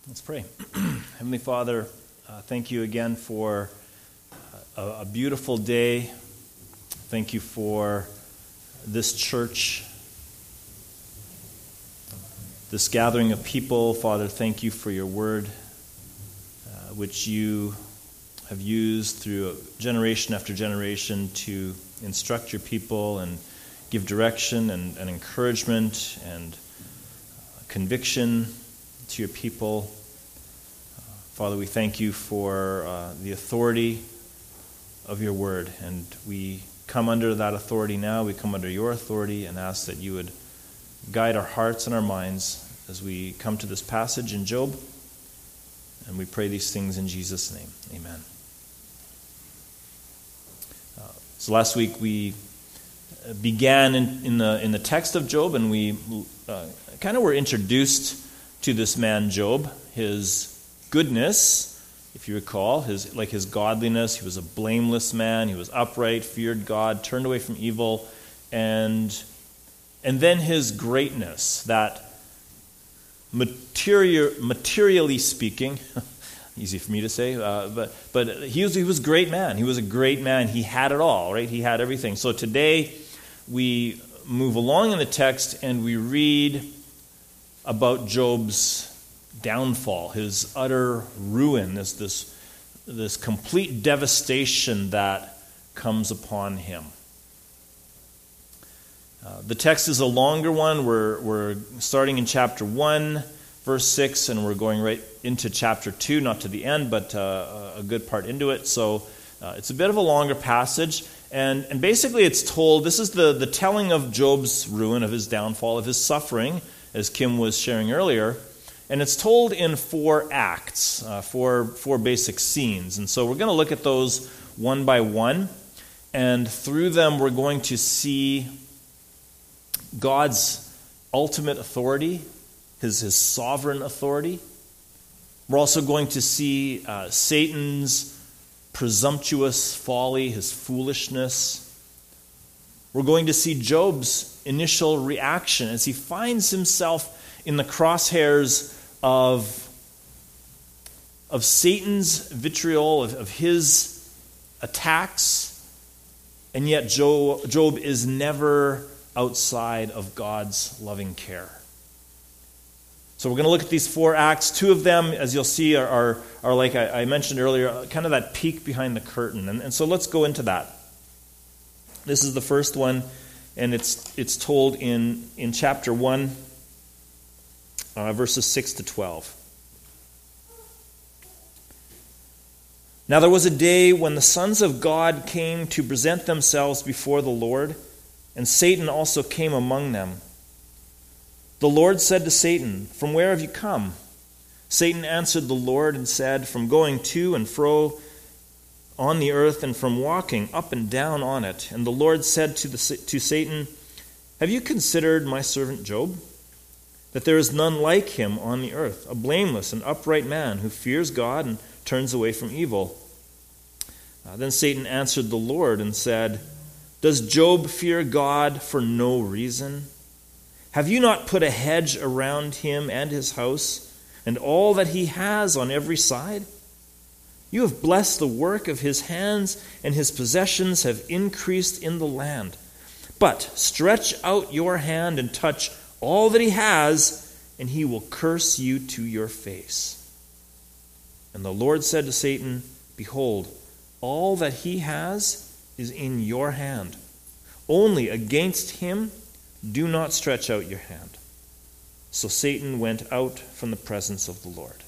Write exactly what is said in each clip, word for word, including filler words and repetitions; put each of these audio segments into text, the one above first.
Let's pray. Heavenly Father, uh, thank you again for a, a beautiful day. Thank you for this church, this gathering of people. Father, thank you for your word, uh, which you have used through generation after generation to instruct your people and give direction and, and encouragement and uh, conviction to your people. Uh, Father, we thank you for uh, the authority of your word, and we come under that authority now. We come under your authority and ask that you would guide our hearts and our minds as we come to this passage in Job, and we pray these things in Jesus' name. Amen. Uh, so last week we began in, in the in the text of Job, and we uh, kind of were introduced to this man Job, his goodness, if you recall, his like his godliness. He was a blameless man. He was upright, feared God, turned away from evil, and and then his greatness, that material, materially speaking, easy for me to say, uh, but but he was he was a great man. He was a great man. He had it all, right? He had everything. So today we move along in the text and we read about Job's downfall, his utter ruin, this this this complete devastation that comes upon him. Uh, the text is a longer one. We're we're starting in chapter one, verse six, and we're going right into chapter two, not to the end, but uh, a good part into it. So uh, it's a bit of a longer passage, and and basically it's told. This is the the telling of Job's ruin, of his downfall, of his suffering, as Kim was sharing earlier. And it's told in four acts, uh, four, four basic scenes. And so we're going to look at those one by one. And through them we're going to see God's ultimate authority, his, his sovereign authority. We're also going to see uh, Satan's presumptuous folly, his foolishness. We're going to see Job's initial reaction as he finds himself in the crosshairs of, of Satan's vitriol, of, of his attacks, and yet Job, Job is never outside of God's loving care. So we're going to look at these four acts. Two of them, as you'll see, are, are, are like I, I mentioned earlier, kind of that peek behind the curtain. And, and so let's go into that. This is the first one, and it's it's told in, in chapter one, uh, verses six to twelve. Now there was a day when the sons of God came to present themselves before the Lord, and Satan also came among them. The Lord said to Satan, "From where have you come?" Satan answered the Lord and said, "From going to and fro on the earth, and from walking up and down on it." And the Lord said to the to Satan, "Have you considered my servant Job? That there is none like him on the earth, a blameless and upright man who fears God and turns away from evil." Uh, then Satan answered the Lord and said, "Does Job fear God for no reason? Have you not put a hedge around him and his house, and all that he has on every side? You have blessed the work of his hands, and his possessions have increased in the land. But stretch out your hand and touch all that he has, and he will curse you to your face." And the Lord said to Satan, "Behold, all that he has is in your hand. Only against him do not stretch out your hand." So Satan went out from the presence of the Lord.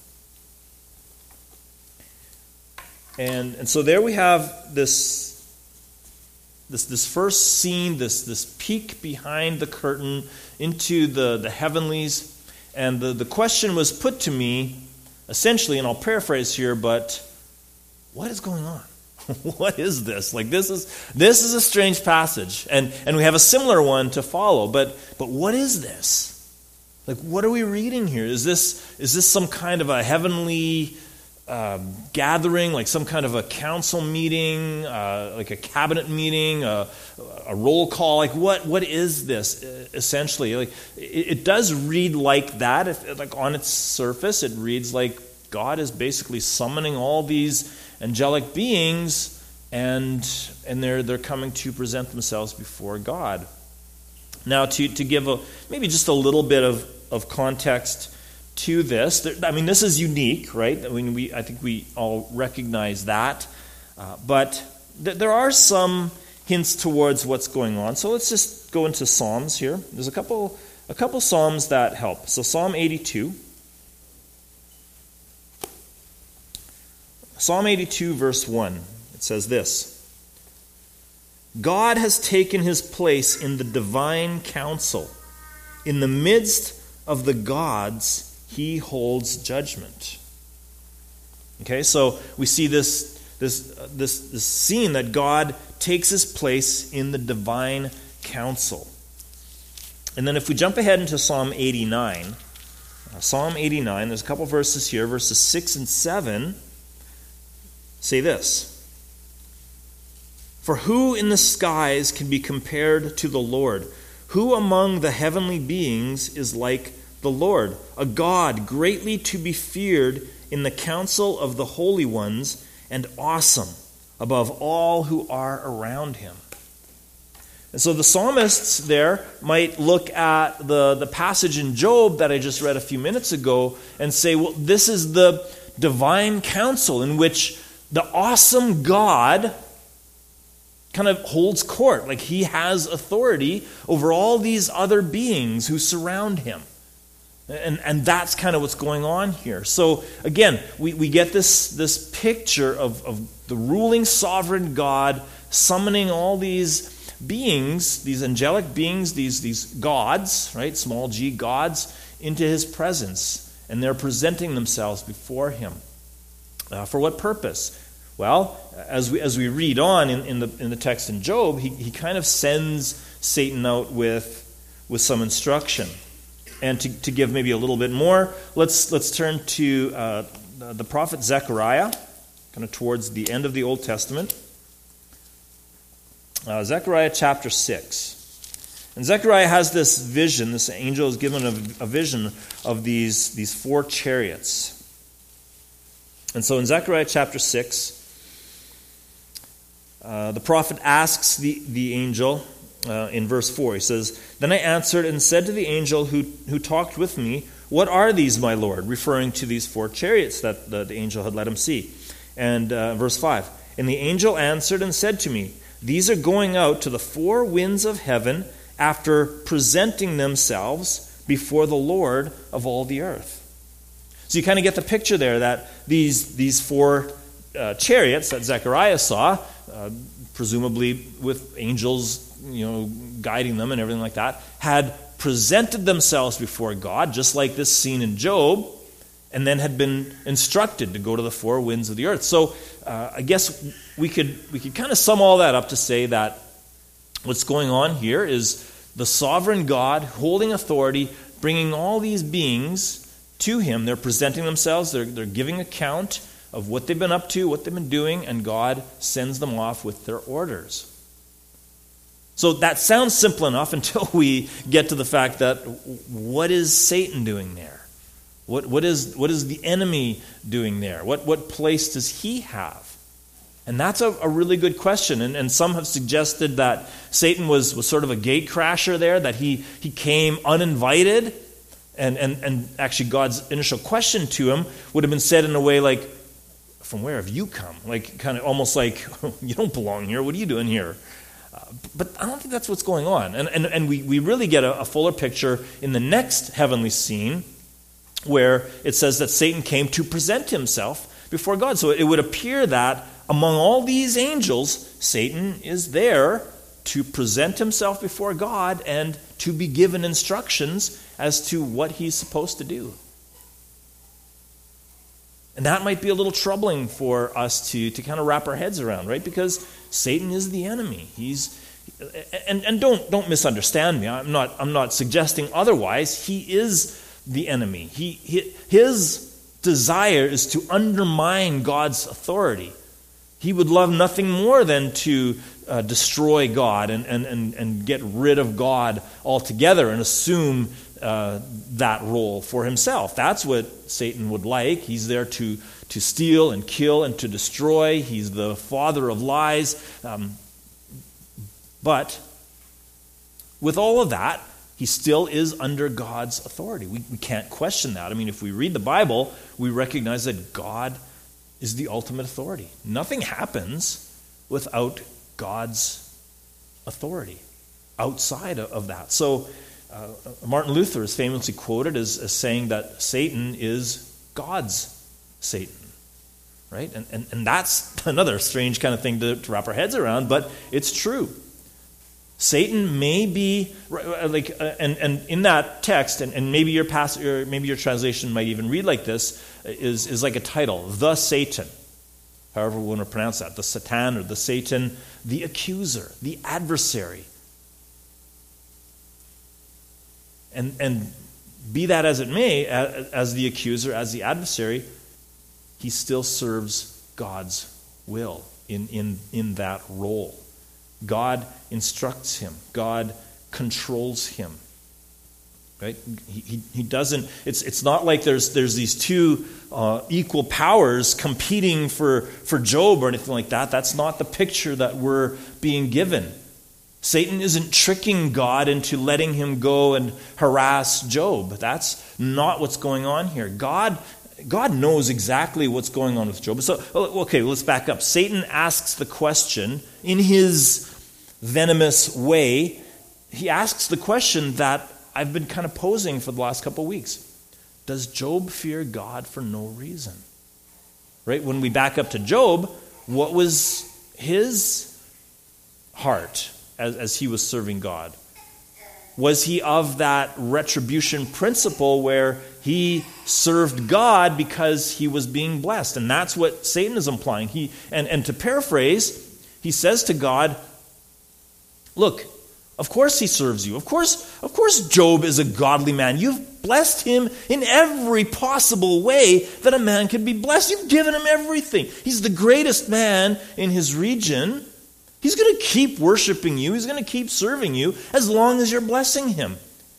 And and so there we have this this this first scene, this this peek behind the curtain into the, the heavenlies. And the, the question was put to me, essentially, and I'll paraphrase here, but what is going on? What is this? Like this is this is a strange passage. And and we have a similar one to follow, but but what is this? Like, what are we reading here? Is this is this some kind of a heavenly um, gathering, like some kind of a council meeting, uh, like a cabinet meeting, a, a roll call? Like what what is this essentially? Like it, it does read like that. If, like on its surface, it reads like God is basically summoning all these angelic beings, and and they're they're coming to present themselves before God. Now, to to give a maybe just a little bit of, of context to this, there, I mean, this is unique, right? I mean, we I think we all recognize that, uh, but th- there are some hints towards what's going on. So let's just go into Psalms here. There's a couple a couple Psalms that help. So Psalm eighty-two. Psalm eighty-two, verse one, it says this: God has taken his place in the divine council. In the midst of the gods, he holds judgment. Okay, so we see this, this, uh, this, this scene that God takes his place in the divine council. And then if we jump ahead into Psalm eighty-nine, uh, Psalm eighty-nine, there's a couple verses here, verses six and seven, say this: For who in the skies can be compared to the Lord? Who among the heavenly beings is like the Lord? A God greatly to be feared in the council of the holy ones, and awesome above all who are around him. And so the psalmists there might look at the, the passage in Job that I just read a few minutes ago and say, well, this is the divine council in which the awesome God kind of holds court. Like he has authority over all these other beings who surround him. And and that's kind of what's going on here. So again, we, we get this, this picture of, of the ruling sovereign God summoning all these beings, these angelic beings, these, these gods, right, small g gods, into his presence. And they're presenting themselves before him. Uh, for what purpose? Well, as we as we read on in, in the in the text in Job, he, he kind of sends Satan out with with some instruction. And to, to give maybe a little bit more, let's let's turn to uh, the prophet Zechariah, kind of towards the end of the Old Testament. Uh, Zechariah chapter six. And Zechariah has this vision, this angel is given a, a vision of these, these four chariots. And so in Zechariah chapter six, uh, the prophet asks the, the angel uh, in verse four, he says, Then I answered and said to the angel who, who talked with me, What are these, my Lord? Referring to these four chariots that the, the angel had let him see. And uh, verse five, And the angel answered and said to me, These are going out to the four winds of heaven after presenting themselves before the Lord of all the earth. So you kind of get the picture there that these these four uh, chariots that Zechariah saw, uh, presumably with angels, you know, guiding them and everything like that, had presented themselves before God, just like this scene in Job, and then had been instructed to go to the four winds of the earth. So uh, I guess we could we could kind of sum all that up to say that what's going on here is the sovereign God holding authority, bringing all these beings to him. They're presenting themselves, they're, they're giving account of what they've been up to, what they've been doing, and God sends them off with their orders. So that sounds simple enough until we get to the fact that what is Satan doing there? What what is what is the enemy doing there? What what place does he have? And that's a, a really good question. And, and some have suggested that Satan was, was sort of a gate crasher there, that he, he came uninvited. And, and, and actually God's initial question to him would have been said in a way like, from where have you come? Like kind of almost like, you don't belong here. What are you doing here? Uh, but I don't think that's what's going on. And, and, and we, we really get a, a fuller picture in the next heavenly scene where it says that Satan came to present himself before God. So it would appear that among all these angels, Satan is there to present himself before God and to be given instructions as to what he's supposed to do. And that might be a little troubling for us to, to kind of wrap our heads around, right? Because Satan is the enemy. He's and, and don't don't misunderstand me. I'm not I'm not suggesting otherwise. He is the enemy. He, he his desire is to undermine God's authority. He would love nothing more than to uh, destroy God and, and, and, and get rid of God altogether and assume uh, that role for himself. That's what Satan would like. He's there to, to steal and kill and to destroy. He's the father of lies. Um, but with all of that, he still is under God's authority. We, we can't question that. I mean, if we read the Bible, we recognize that God is the ultimate authority. Nothing happens without God's authority outside of that. So uh, Martin Luther is famously quoted as, as saying that Satan is God's Satan. Right? And, and, and that's another strange kind of thing to, to wrap our heads around, but it's true. Satan may be like, uh, and and in that text, and, and maybe your past, or maybe your translation might even read like this, is is like a title, the Satan, however we want to pronounce that, the Satan or the Satan, the accuser, the adversary, and and be that as it may, as, as the accuser, as the adversary, he still serves God's will in in in that role. God instructs him. God controls him. Right? He, he, he doesn't, it's it's not like there's there's these two uh, equal powers competing for, for Job or anything like that. That's not the picture that we're being given. Satan isn't tricking God into letting him go and harass Job. That's not what's going on here. God God knows exactly what's going on with Job. So, okay, let's back up. Satan asks the question in his venomous way. He asks the question that I've been kind of posing for the last couple of weeks. Does Job fear God for no reason? Right? When we back up to Job, what was his heart as, as he was serving God? Was he of that retribution principle where he served God because he was being blessed? And that's what Satan is implying. He and, and to paraphrase, he says to God, look, of course he serves you. Of course, of course Job is a godly man. You've blessed him in every possible way that a man can be blessed. You've given him everything. He's the greatest man in his region. He's going to keep worshiping you. He's going to keep serving you as long as you're blessing him.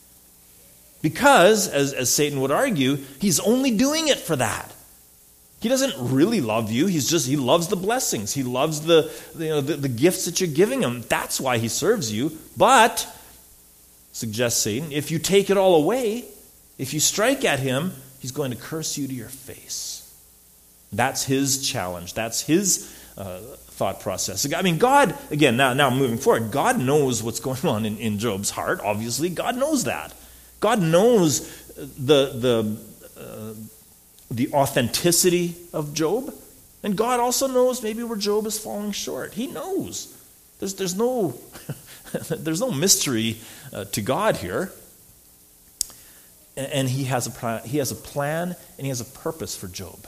Because, as, as Satan would argue, he's only doing it for that. He doesn't really love you. He's just, he loves the blessings. He loves the, you know, the, the gifts that you're giving him. That's why he serves you. But, suggests Satan, if you take it all away, if you strike at him, he's going to curse you to your face. That's his challenge. That's his uh, thought process. I mean, God, again, now, now moving forward, God knows what's going on in, in Job's heart, obviously. God knows that. God knows the the uh, the authenticity of Job, and God also knows maybe where Job is falling short. He knows. There's there's no there's no mystery uh, to God here, and, and he has a plan, he has a plan and he has a purpose for Job,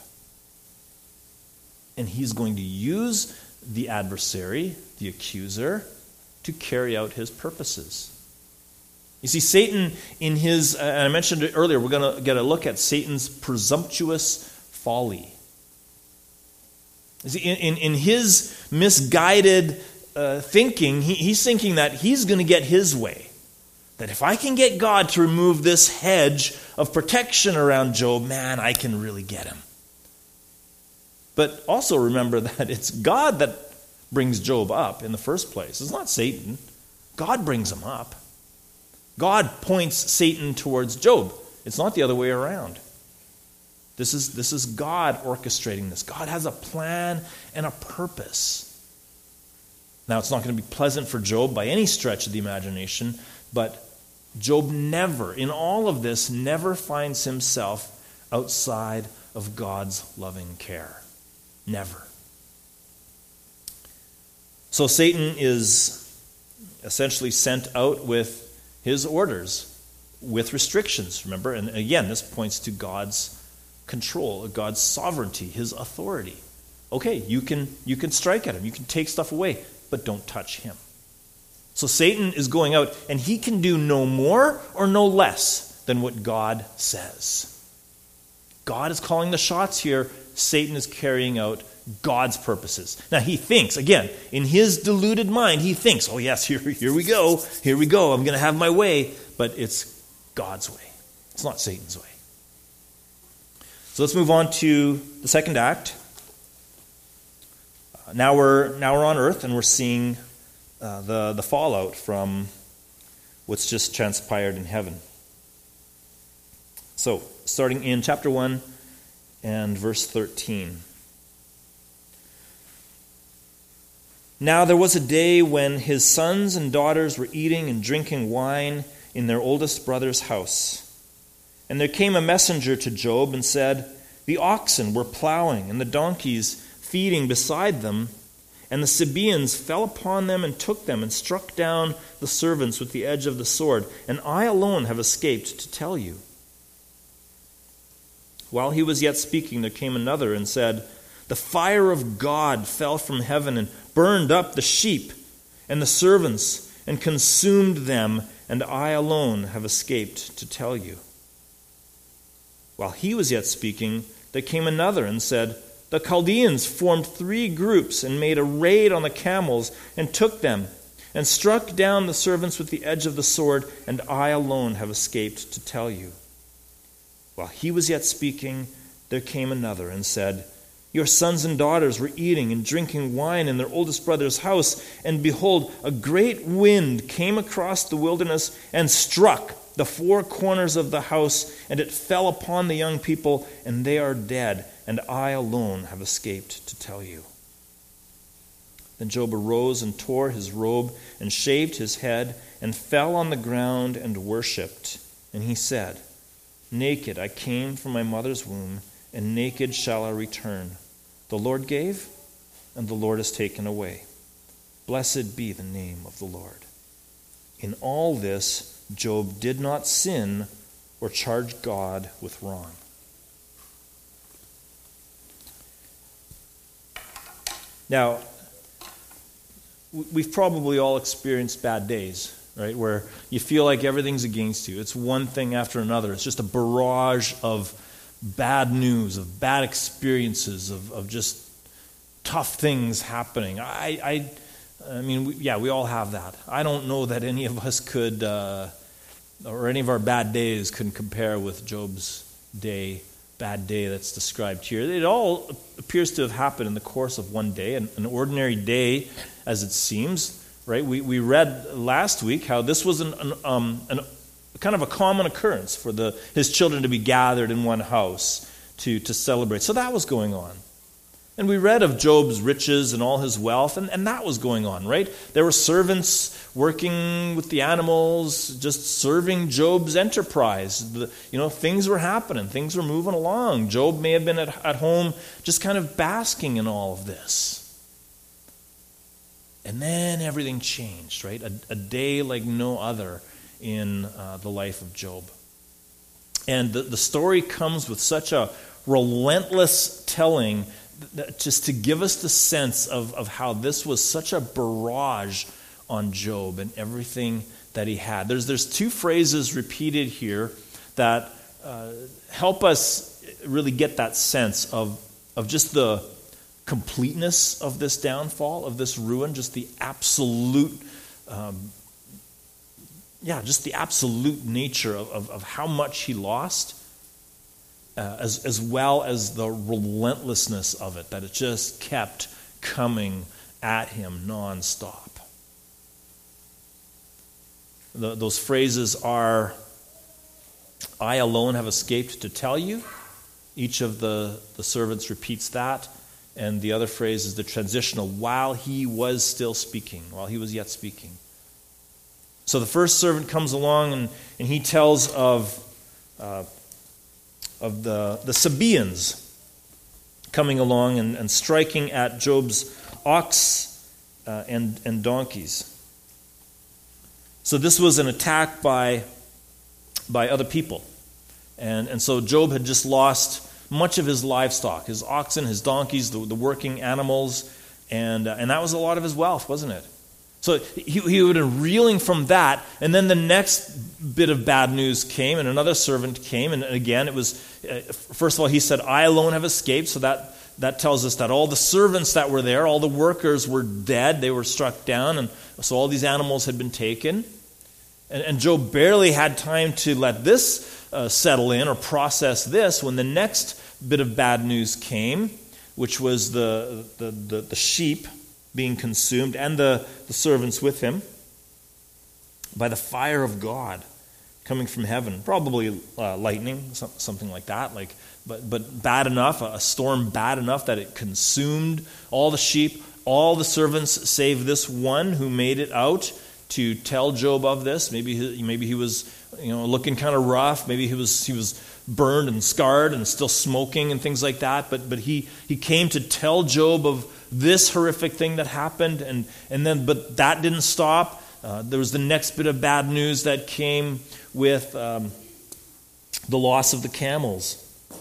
and he's going to use the adversary, the accuser, to carry out his purposes. You see, Satan, in his, and I mentioned it earlier, we're going to get a look at Satan's presumptuous folly. You see, in, in, in his misguided uh, thinking, he, he's thinking that he's going to get his way. That if I can get God to remove this hedge of protection around Job, man, I can really get him. But also remember that it's God that brings Job up in the first place. It's not Satan. God brings him up. God points Satan towards Job. It's not the other way around. This is, this is God orchestrating this. God has a plan and a purpose. Now, it's not going to be pleasant for Job by any stretch of the imagination, but Job never, in all of this, never finds himself outside of God's loving care. Never. So Satan is essentially sent out with his orders, with restrictions, remember? And again, this points to God's control, God's sovereignty, his authority. Okay, you can you can strike at him, you can take stuff away, but don't touch him. So Satan is going out, and he can do no more or no less than what God says. God is calling the shots here. Satan is carrying out God's purposes. Now he thinks, again, in his deluded mind, he thinks, oh yes, here, here we go, here we go, I'm going to have my way. But it's God's way. It's not Satan's way. So let's move on to the second act. Uh, now we're now we're on earth, and we're seeing uh, the, the fallout from what's just transpired in heaven. So, starting in chapter one and verse thirteen. Now there was a day when his sons and daughters were eating and drinking wine in their oldest brother's house. And there came a messenger to Job and said, the oxen were plowing and the donkeys feeding beside them, and the Sabaeans fell upon them and took them and struck down the servants with the edge of the sword, and I alone have escaped to tell you. While he was yet speaking, there came another and said, the fire of God fell from heaven and burned up the sheep and the servants and consumed them, and I alone have escaped to tell you. While he was yet speaking, there came another and said, the Chaldeans formed three groups and made a raid on the camels and took them and struck down the servants with the edge of the sword, and I alone have escaped to tell you. While he was yet speaking, there came another and said, your sons and daughters were eating and drinking wine in their oldest brother's house, and behold, a great wind came across the wilderness and struck the four corners of the house, and it fell upon the young people, and they are dead, and I alone have escaped to tell you. Then Job arose and tore his robe and shaved his head and fell on the ground and worshipped. And he said, naked I came from my mother's womb, and naked shall I return. The Lord gave, and the Lord has taken away. Blessed be the name of the Lord. In all this, Job did not sin or charge God with wrong. Now, we've probably all experienced bad days, right, where you feel like everything's against you. It's one thing after another. It's just a barrage of bad news, of bad experiences, of, of just tough things happening. I, I, I mean, we, yeah, we all have that. I don't know that any of us could, uh, or any of our bad days could compare with Job's day, bad day that's described here. It all appears to have happened in the course of one day, an, an ordinary day, as it seems. Right? We we read last week how this was an, an um an kind of a common occurrence for the his children to be gathered in one house to to celebrate. So that was going on. And we read of Job's riches and all his wealth, and, and that was going on, right? There were servants working with the animals, just serving Job's enterprise. The, you know, things were happening. Things were moving along. Job may have been at, at home just kind of basking in all of this. And then everything changed, right? A, a day like no other in uh, the life of Job. And the, the story comes with such a relentless telling, that just to give us the sense of, of how this was such a barrage on Job and everything that he had. There's, there's two phrases repeated here that uh, help us really get that sense of, of just the completeness of this downfall, of this ruin, just the absolute, um, yeah, just the absolute nature of, of, of how much he lost, uh, as, as well as the relentlessness of it, that it just kept coming at him nonstop. The, those phrases are, I alone have escaped to tell you. Each of the, the servants repeats that. And the other phrase is the transitional, while he was still speaking, while he was yet speaking. So the first servant comes along and, and he tells of, uh, of the, the Sabaeans coming along and, and striking at Job's ox uh, and, and donkeys. So this was an attack by, by other people. And, and so Job had just lost much of his livestock, his oxen, his donkeys, the, the working animals, and uh, and that was a lot of his wealth, wasn't it? So he, he would have been reeling from that, and then the next bit of bad news came, and another servant came, and again it was, uh, first of all, he said, I alone have escaped, so that, that tells us that all the servants that were there, all the workers were dead, they were struck down, and so all these animals had been taken. And, and Job barely had time to let this uh, settle in or process this when the next bit of bad news came, which was the, the, the, the sheep being consumed, and the, the servants with him, by the fire of God coming from heaven. Probably uh, lightning, something like that. Like, but, but bad enough, a storm bad enough that it consumed all the sheep, all the servants, save this one who made it out to tell Job of this. Maybe he, maybe he was, you know, looking kind of rough. Maybe he was he was burned and scarred and still smoking and things like that. But but he he came to tell Job of this horrific thing that happened, and, and then but that didn't stop. Uh, there was the next bit of bad news that came with um, the loss of the camels.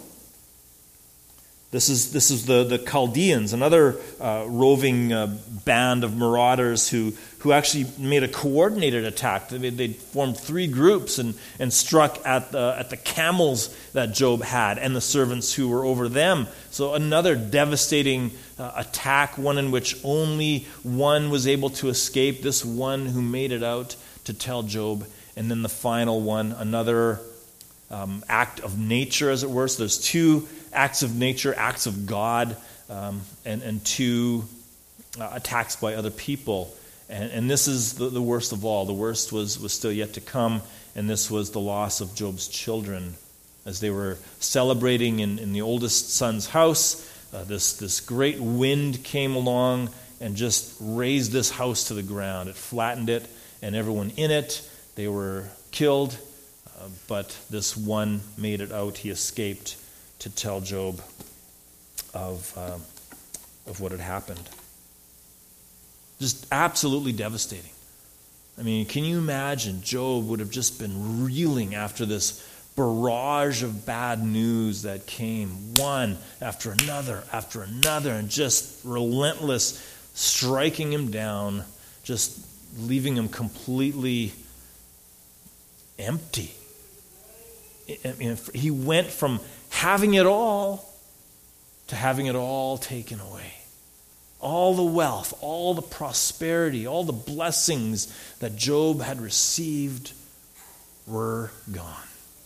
This is this is the, the Chaldeans, another uh, roving uh, band of marauders who, who actually made a coordinated attack. They, they formed three groups and, and struck at the, at the camels that Job had and the servants who were over them. So another devastating uh, attack, one in which only one was able to escape, this one who made it out to tell Job. And then the final one, another um, act of nature, as it were. So there's two acts of nature, acts of God, um, and, and two uh, attacks by other people. And, and this is the, the worst of all. The worst was, was still yet to come, and this was the loss of Job's children. As they were celebrating in, in the oldest son's house, uh, this, this great wind came along and just raised this house to the ground. It flattened it, and everyone in it, they were killed, uh, but this one made it out. He escaped to tell Job of uh, of what had happened. Just absolutely devastating. I mean, can you imagine? Job would have just been reeling after this barrage of bad news that came, one after another after another, and just relentless striking him down, just leaving him completely empty. I mean, he went from having it all to having it all taken away. All the wealth, all the prosperity, all the blessings that Job had received were gone.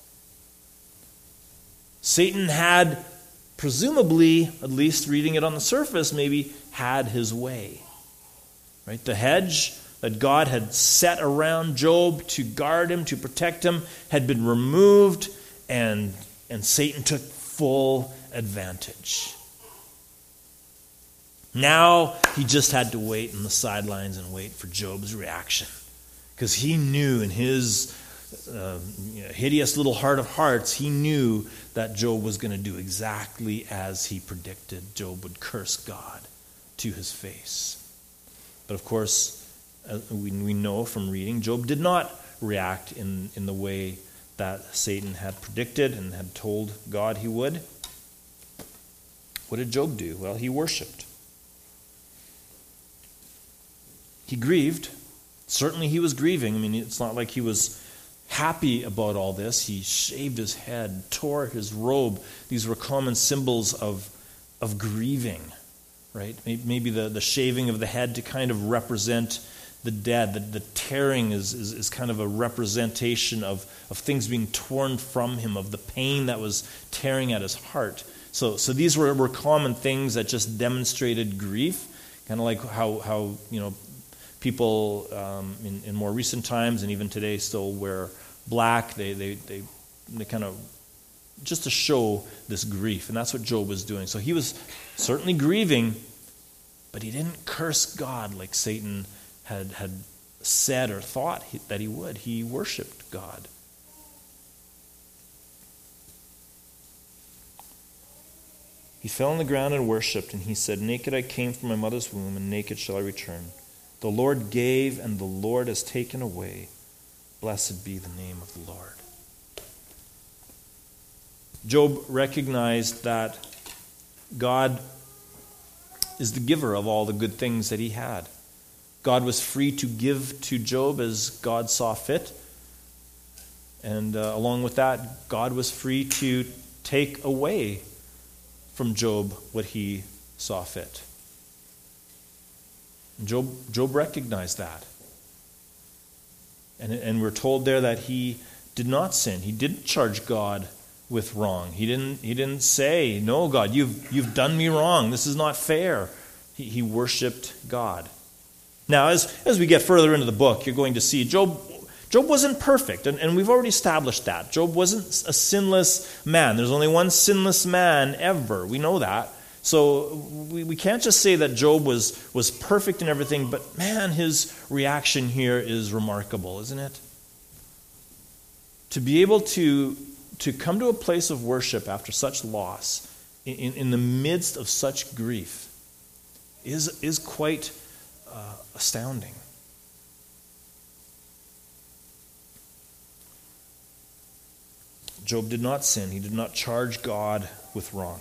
Satan had, presumably, at least reading it on the surface, maybe had his way. Right? The hedge that God had set around Job to guard him, to protect him, had been removed, and And Satan took full advantage. Now he just had to wait on the sidelines and wait for Job's reaction. Because he knew in his uh, you know, hideous little heart of hearts, he knew that Job was going to do exactly as he predicted. Job would curse God to his face. But of course, as we, we know from reading, Job did not react in, in the way that Satan had predicted and had told God he would. What did Job do? Well, he worshipped. He grieved. Certainly he was grieving. I mean, it's not like he was happy about all this. He shaved his head, tore his robe. These were common symbols of, of grieving, right? Maybe the, the shaving of the head to kind of represent the dead. The, the tearing is, is, is kind of a representation of, of things being torn from him, of the pain that was tearing at his heart. So so these were, were common things that just demonstrated grief, kind of like how, how you know, people um, in, in more recent times and even today still wear black. They, they, they, they kind of, just to show this grief. And that's what Job was doing. So he was certainly grieving, but he didn't curse God like Satan had had said or thought he, that he would. He worshipped God. He fell on the ground and worshipped, and he said, "Naked I came from my mother's womb, and naked shall I return. The Lord gave, and the Lord has taken away. Blessed be the name of the Lord." Job recognized that God is the giver of all the good things that he had. God was free to give to Job as God saw fit. And uh, along with that, God was free to take away from Job what he saw fit. And Job, Job recognized that. And, and we're told there that he did not sin. He didn't charge God with wrong. He didn't, he didn't say, no, God, you've, you've done me wrong. This is not fair. He, he worshiped God. Now, as, as we get further into the book, you're going to see Job, Job wasn't perfect, and, and we've already established that. Job wasn't a sinless man. There's only one sinless man ever. We know that. So we, we can't just say that Job was, was perfect in everything, but man, his reaction here is remarkable, isn't it? To be able to, to come to a place of worship after such loss, in, in the midst of such grief, is, is quite uh, astounding. Job did not sin. He did not charge God with wrong.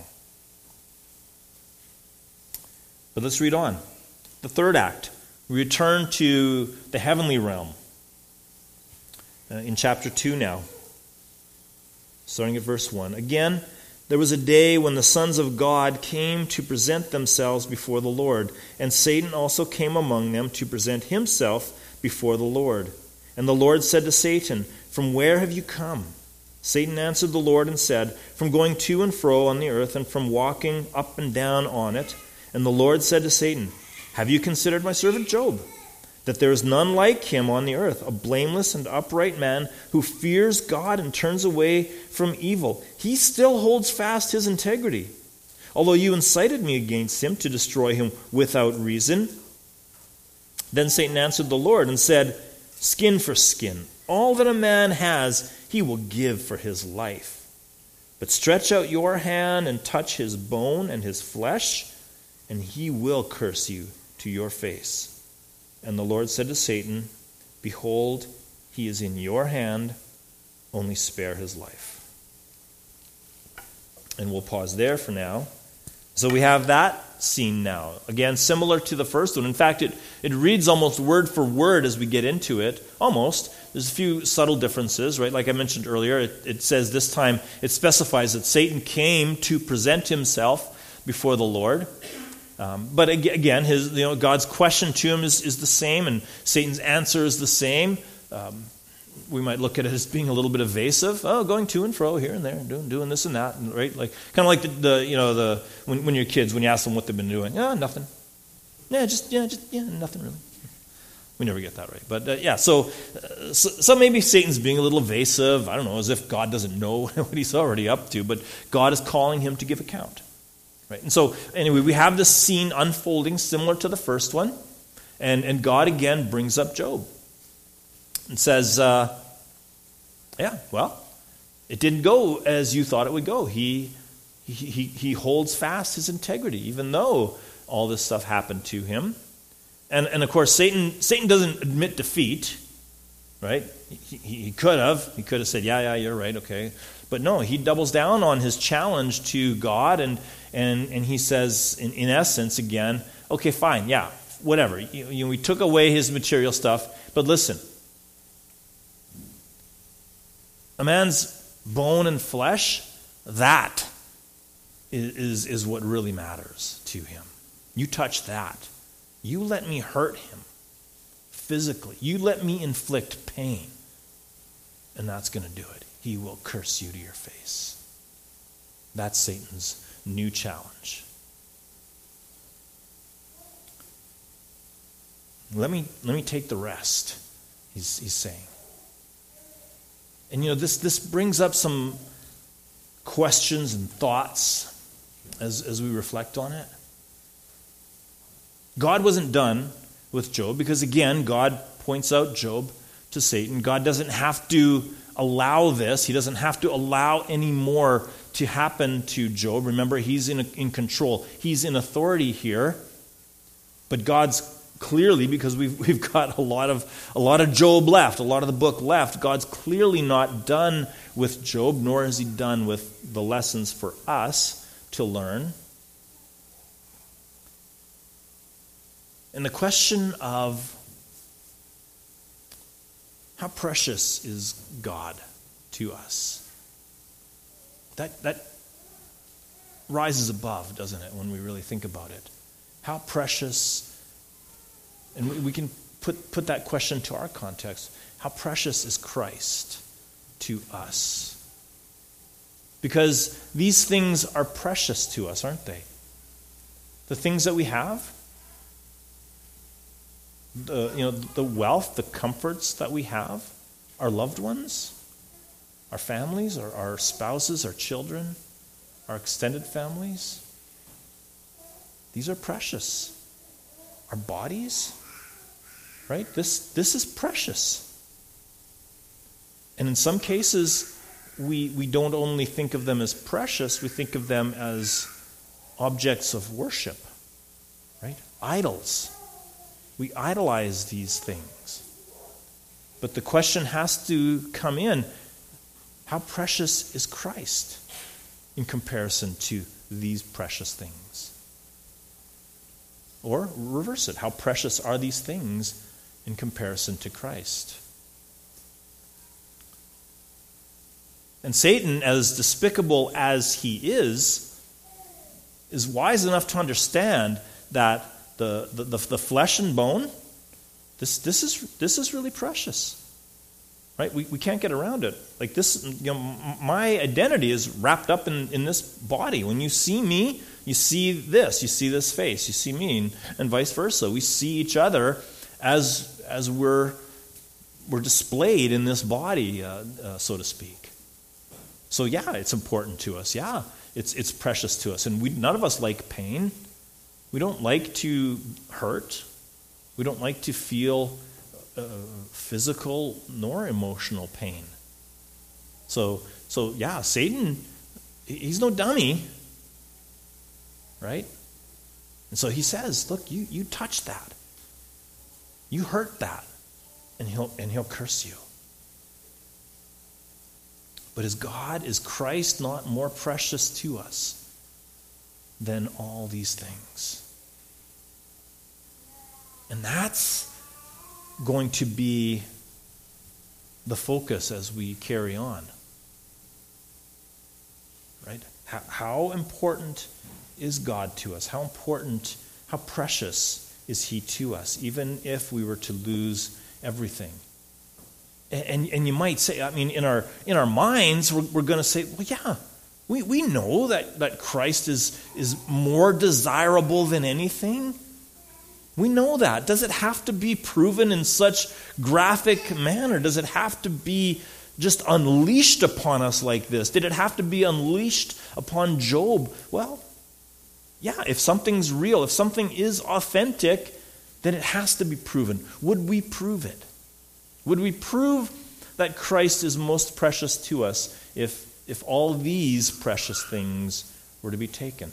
But let's read on. The third act. We return to the heavenly realm. Uh, in chapter two now. Starting at verse one. Again, there was a day when the sons of God came to present themselves before the Lord, and Satan also came among them to present himself before the Lord. And the Lord said to Satan, "From where have you come?" Satan answered the Lord and said, "From going to and fro on the earth, and from walking up and down on it." And the Lord said to Satan, "Have you considered my servant Job, that there is none like him on the earth, a blameless and upright man who fears God and turns away from evil? He still holds fast his integrity, although you incited me against him to destroy him without reason." Then Satan answered the Lord and said, "Skin for skin. All that a man has, he will give for his life. But stretch out your hand and touch his bone and his flesh, and he will curse you to your face." And the Lord said to Satan, "Behold, he is in your hand, only spare his life." And we'll pause there for now. So we have that scene now. Again, similar to the first one. In fact, it, it reads almost word for word as we get into it. Almost. There's a few subtle differences, right? Like I mentioned earlier, it, it says this time, it specifies that Satan came to present himself before the Lord. Um, but again, his, you know, God's question to him is, is the same, and Satan's answer is the same. Um, we might look at it as being a little bit evasive. Oh, going to and fro here and there, doing doing this and that, right? Like kind of like the, the you know the when when you're kids, when you ask them what they've been doing, yeah, nothing. Yeah, just yeah, just yeah, nothing really. We never get that right, but uh, yeah. So, uh, so, so maybe Satan's being a little evasive. I don't know, as if God doesn't know what he's already up to, but God is calling him to give account. Right? And so, anyway, we have this scene unfolding similar to the first one. And, and God again brings up Job. And says, uh, yeah, well, it didn't go as you thought it would go. He, he, he, he holds fast his integrity, even though all this stuff happened to him. And, and of course, Satan Satan doesn't admit defeat, right? He, he, he could have. He could have said, yeah, yeah, you're right, okay. But no, he doubles down on his challenge to God, and and, and he says, in, in essence, again, okay, fine, yeah, whatever. You, you know, we took away his material stuff, but listen. A man's bone and flesh, that is, is, is what really matters to him. You touch that. You let me hurt him physically. You let me inflict pain. And that's going to do it. He will curse you to your face. That's Satan's new challenge. Let me, let me take the rest, he's, he's saying. And you know, this, this brings up some questions and thoughts as, as we reflect on it. God wasn't done with Job because, again, God points out Job to Satan. God doesn't have to allow this. He doesn't have to allow any more to happen to Job. Remember, he's in, in control. He's in authority here. But God's clearly, because we've, we've got a lot of a lot of Job left, a lot of the book left, God's clearly not done with Job, nor is he done with the lessons for us to learn. And the question of how precious is God to us? That that rises above, doesn't it, when we really think about it? How precious, and we, we can put, put that question to our context, how precious is Christ to us? Because these things are precious to us, aren't they? The things that we have, the, you know, the wealth, the comforts that we have, our loved ones, our families, our, our spouses, our children, our extended families. These are precious. Our bodies, right? This, this is precious. And in some cases, we, we don't only think of them as precious, we think of them as objects of worship, right? Idols. We idolize these things. But the question has to come in, how precious is Christ in comparison to these precious things? Or reverse it, how precious are these things in comparison to Christ? And Satan, as despicable as he is, is wise enough to understand that the, the, the, the flesh and bone, this, this, is, this is really precious. Right? We, we can't get around it. Like this, you know, my identity is wrapped up in, in this body. When you see me, you see this. You see this face. You see me, and, and vice versa. We see each other as as we're we're displayed in this body, uh, uh, so to speak. So yeah, it's important to us. Yeah, it's it's precious to us, and we none of us like pain. We don't like to hurt. We don't like to feel Uh, physical nor emotional pain. So, so yeah, Satan, he's no dummy, right? And so he says, look, you, you touch that. You hurt that, and he'll and he'll curse you. But is God, is Christ not more precious to us than all these things? And that's going to be the focus as we carry on. Right? How, how important is God to us? How important, how precious is he to us, even if we were to lose everything? And, and, and you might say, I mean, in our in our minds, we're, we're going to say, well, yeah, we, we know that, that Christ is, is more desirable than anything. We know that. Does it have to be proven in such graphic manner? Does it have to be just unleashed upon us like this? Did it have to be unleashed upon Job? Well, yeah, if something's real, if something is authentic, then it has to be proven. Would we prove it? Would we prove that Christ is most precious to us if, if all these precious things were to be taken?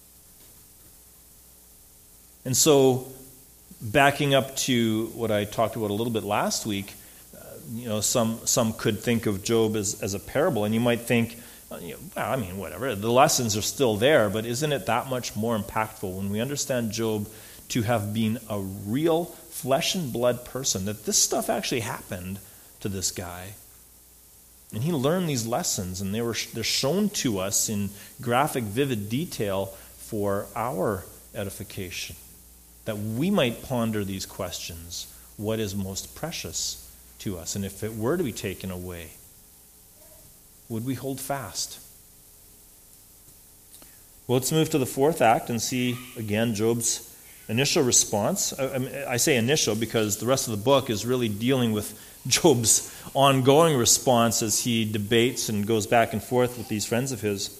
And so, backing up to what I talked about a little bit last week, uh, you know, some some could think of Job as, as a parable, and you might think, uh, you know, well, I mean, whatever, the lessons are still there, but isn't it that much more impactful when we understand Job to have been a real flesh and blood person, that this stuff actually happened to this guy, and he learned these lessons, and they were they're shown to us in graphic, vivid detail for our edification, that we might ponder these questions. What is most precious to us? And if it were to be taken away, would we hold fast? Well, let's move to the fourth act and see, again, Job's initial response. I, I say initial because the rest of the book is really dealing with Job's ongoing response as he debates and goes back and forth with these friends of his.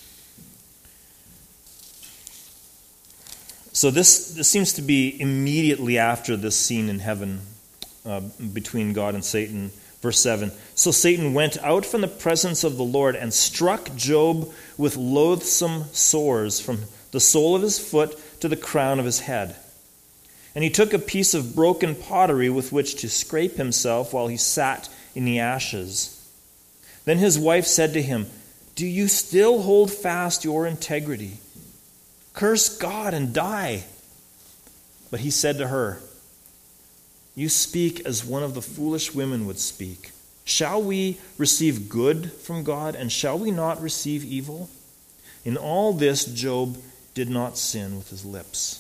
So this, this seems to be immediately after this scene in heaven uh, between God and Satan. Verse seven, so Satan went out from the presence of the Lord and struck Job with loathsome sores from the sole of his foot to the crown of his head. And he took a piece of broken pottery with which to scrape himself while he sat in the ashes. Then his wife said to him, do you still hold fast your integrity? Curse God and die. But he said to her, "You speak as one of the foolish women would speak. Shall we receive good from God, and shall we not receive evil? In all this, Job did not sin with his lips."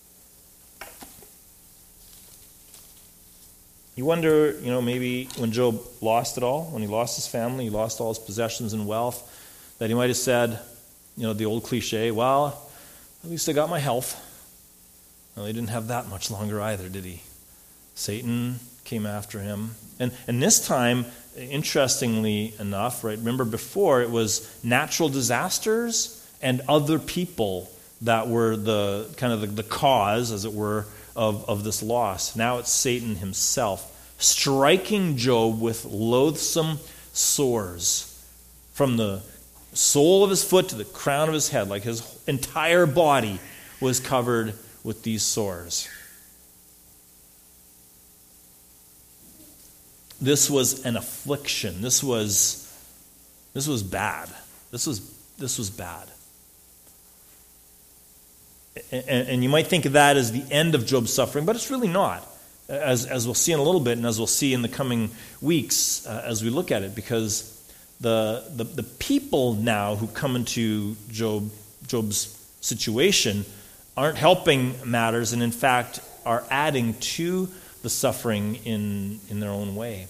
You wonder, you know, maybe when Job lost it all, when he lost his family, he lost all his possessions and wealth, that he might have said, you know, the old cliche, well, at least I got my health. Well, he didn't have that much longer either, did he? Satan came after him. And and this time, interestingly enough, right, remember before it was natural disasters and other people that were the kind of the, the cause, as it were, of, of this loss. Now it's Satan himself, striking Job with loathsome sores from the sole of his foot to the crown of his head, like his entire body was covered with these sores. This was an affliction. This was this was bad. This was this was bad. And, and you might think of that as the end of Job's suffering, but it's really not. As as we'll see in a little bit, and as we'll see in the coming weeks uh, as we look at it, because the, the the people now who come into Job Job's situation aren't helping matters, and in fact are adding to the suffering in, in their own way.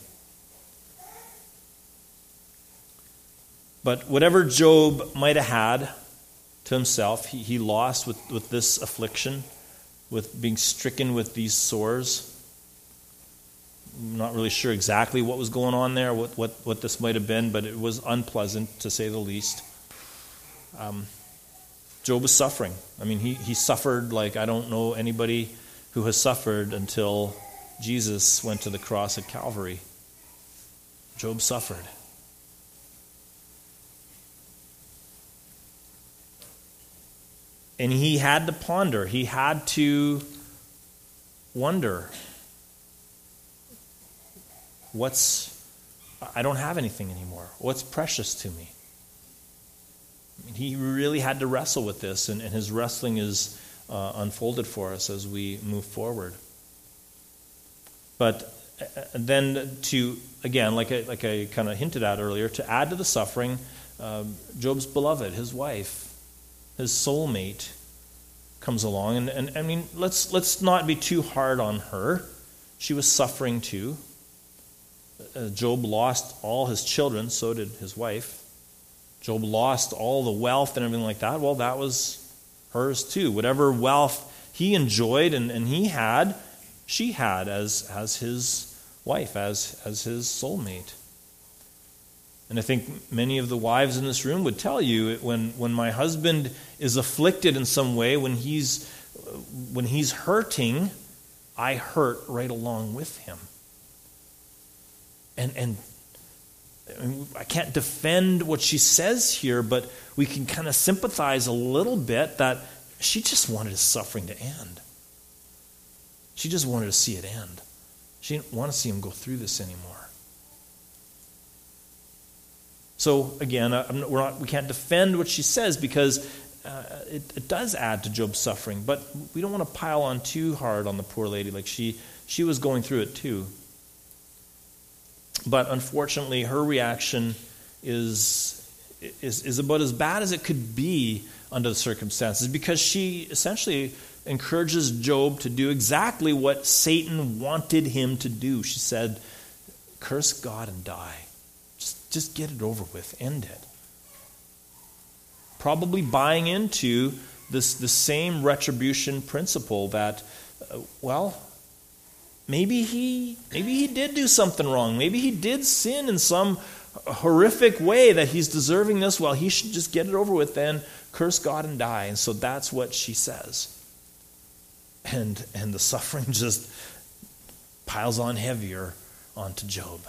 But whatever Job might have had to himself, he, he lost with, with this affliction, with being stricken with these sores. I'm not really sure exactly what was going on there, what, what, what this might have been, but it was unpleasant, to say the least. Um, Job was suffering. I mean, he, he suffered like I don't know anybody who has suffered until Jesus went to the cross at Calvary. Job suffered. And he had to ponder. He had to wonder. What's, I don't have anything anymore. What's precious to me? I mean, he really had to wrestle with this, and, and his wrestling is uh, unfolded for us as we move forward. But then to, again, like I, like I kind of hinted at earlier, to add to the suffering, um, Job's beloved, his wife, his soulmate, comes along. And, and I mean, let's let's not be too hard on her. She was suffering too. Uh, Job lost all his children, so did his wife. Job lost all the wealth and everything like that. Well, that was hers too. Whatever wealth he enjoyed and, and he had, she had as as his wife, as as his soulmate. And I think many of the wives in this room would tell you, when when my husband is afflicted in some way, when he's when he's hurting, I hurt right along with him. And and I mean, I can't defend what she says here, but we can kind of sympathize a little bit that she just wanted his suffering to end. She just wanted to see it end. She didn't want to see him go through this anymore. So again, I'm not, we're not, we can't defend what she says, because uh, it, it does add to Job's suffering. But we don't want to pile on too hard on the poor lady. Like she, she was going through it too. But unfortunately, her reaction is, is, is about as bad as it could be under the circumstances, because she essentially encourages Job to do exactly what Satan wanted him to do. She said, "Curse God and die. Just, just get it over with. End it." Probably buying into this the same retribution principle that, uh, well, maybe he maybe he did do something wrong. Maybe he did sin in some horrific way that he's deserving this. Well, he should just get it over with then, curse God and die. And so that's what she says. And and the suffering just piles on heavier onto Job.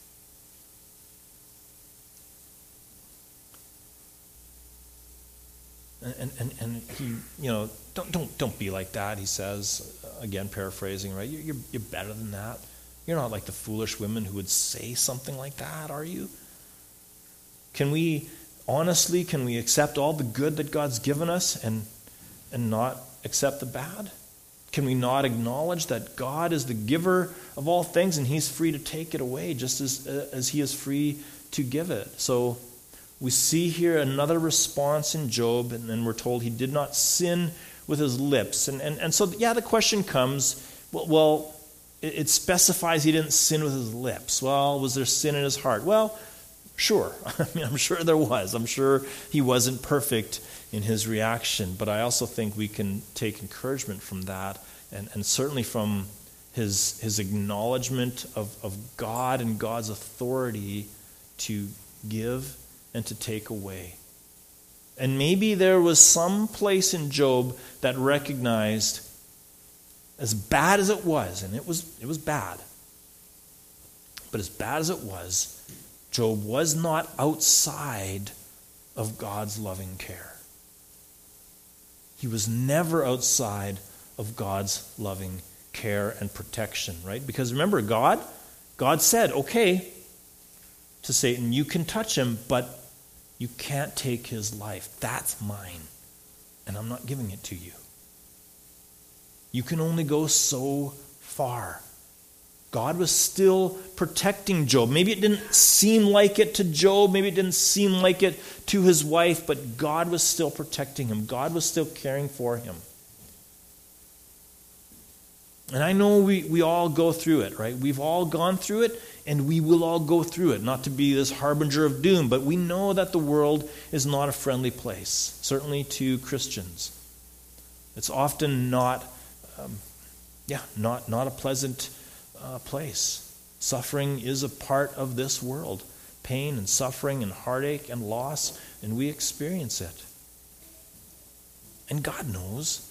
And and and he, you know, don't don't don't be like that. He says, again, paraphrasing, right? You're you're better than that. You're not like the foolish women who would say something like that, are you? Can we honestly, can we accept all the good that God's given us and and not accept the bad? Can we not acknowledge that God is the giver of all things and he's free to take it away just as, uh, as he is free to give it? So we see here another response in Job, and then we're told he did not sin with his lips. And, and, and so, yeah, the question comes, well, well it, it specifies he didn't sin with his lips. Well, was there sin in his heart? Well, sure. I mean, I'm sure there was. I'm sure he wasn't perfect in his reaction. But I also think we can take encouragement from that, and, and certainly from his his acknowledgement of, of God and God's authority to give and to take away. And maybe there was some place in Job that recognized, as bad as it was, and it was it was bad, but as bad as it was, Job was not outside of God's loving care. He was never outside of God's loving care and protection, right? Because remember, God, God said, okay, to Satan, you can touch him, but you can't take his life. That's mine, and I'm not giving it to you. You can only go so far. God was still protecting Job. Maybe it didn't seem like it to Job. Maybe it didn't seem like it to his wife, but God was still protecting him. God was still caring for him. And I know we, we all go through it, right? We've all gone through it, and we will all go through it. Not to be this harbinger of doom, but we know that the world is not a friendly place, certainly to Christians. It's often not, um, yeah, not, not a pleasant uh, place. Suffering is a part of this world. Pain and suffering and heartache and loss, and we experience it. And God knows.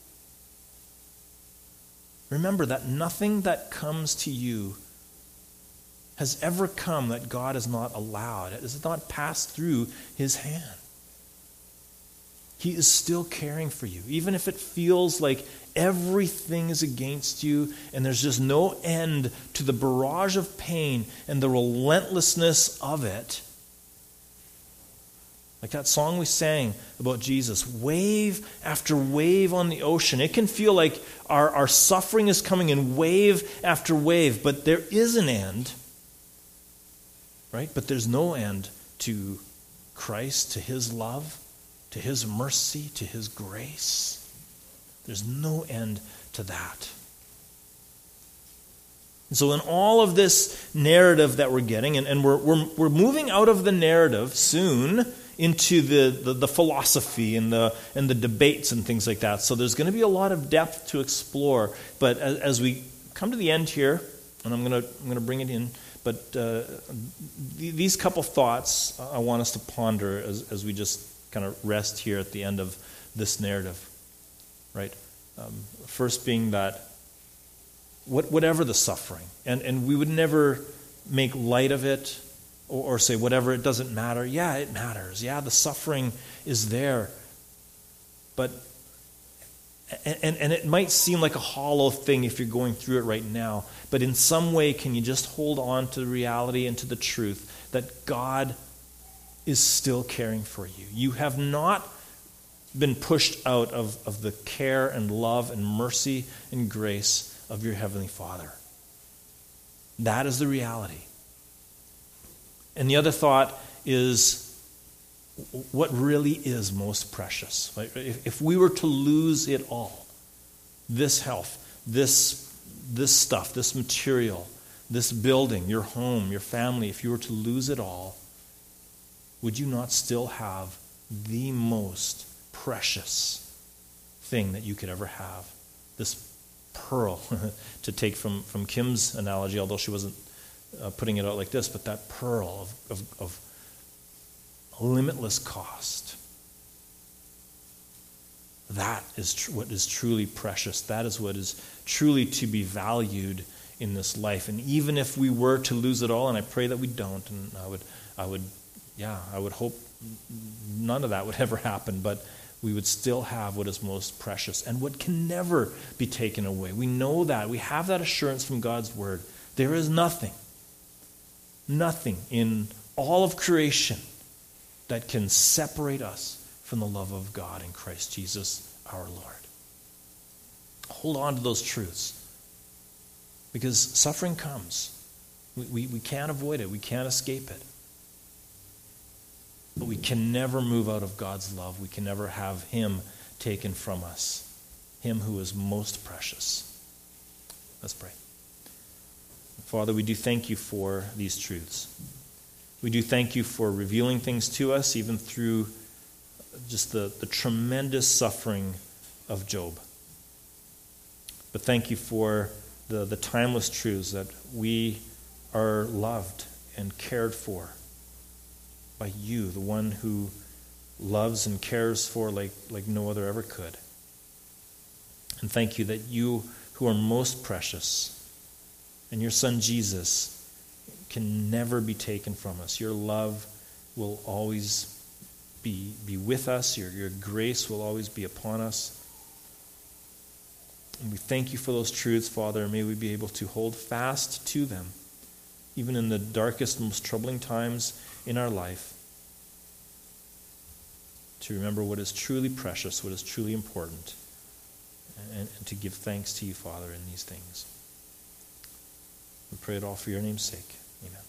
Remember that nothing that comes to you has ever come that God has not allowed. It has not passed through his hand. He is still caring for you. Even if it feels like everything is against you and there's just no end to the barrage of pain and the relentlessness of it. Like that song we sang about Jesus, wave after wave on the ocean. It can feel like our, our suffering is coming in wave after wave, but there is an end, right? But there's no end to Christ, to his love, to his mercy, to his grace. There's no end to that. And so in all of this narrative that we're getting, and, and we're, we're, we're moving out of the narrative soon into the, the, the philosophy and the and the debates and things like that. So there's going to be a lot of depth to explore. But as, as we come to the end here, and I'm going to I'm going to bring it in, but uh, th- these couple thoughts I want us to ponder as, as we just kind of rest here at the end of this narrative, right? Um, first being that what, whatever the suffering, and, and we would never make light of it, Or, or say, whatever, it doesn't matter. Yeah, it matters. Yeah, the suffering is there. But, and, and it might seem like a hollow thing if you're going through it right now, but in some way, can you just hold on to the reality and to the truth that God is still caring for you? You have not been pushed out of, of the care and love and mercy and grace of your Heavenly Father. That is the reality. And the other thought is, what really is most precious? Like if, if we were to lose it all, this health, this, this stuff, this material, this building, your home, your family, if you were to lose it all, would you not still have the most precious thing that you could ever have? This pearl, to take from, from Kim's analogy, although she wasn't Uh, putting it out like this, but that pearl of, of, of limitless cost. That is tr- what is truly precious. That is what is truly to be valued in this life. And even if we were to lose it all, and I pray that we don't, and I would, I would, yeah, I would hope none of that would ever happen, but we would still have what is most precious and what can never be taken away. We know that. We have that assurance from God's word. There is nothing Nothing in all of creation that can separate us from the love of God in Christ Jesus our Lord. Hold on to those truths. Because suffering comes. We, we, we can't avoid it. We can't escape it. But we can never move out of God's love. We can never have him taken from us. Him who is most precious. Let's pray. Father, we do thank you for these truths. We do thank you for revealing things to us, even through just the, the tremendous suffering of Job. But thank you for the, the timeless truths that we are loved and cared for by you, the one who loves and cares for like, like no other ever could. And thank you that you who are most precious and your son Jesus can never be taken from us. Your love will always be, be with us. Your, your grace will always be upon us. And we thank you for those truths, Father, and may we be able to hold fast to them, even in the darkest, most troubling times in our life, to remember what is truly precious, what is truly important, and, and to give thanks to you, Father, in these things. We pray it all for your name's sake. Amen.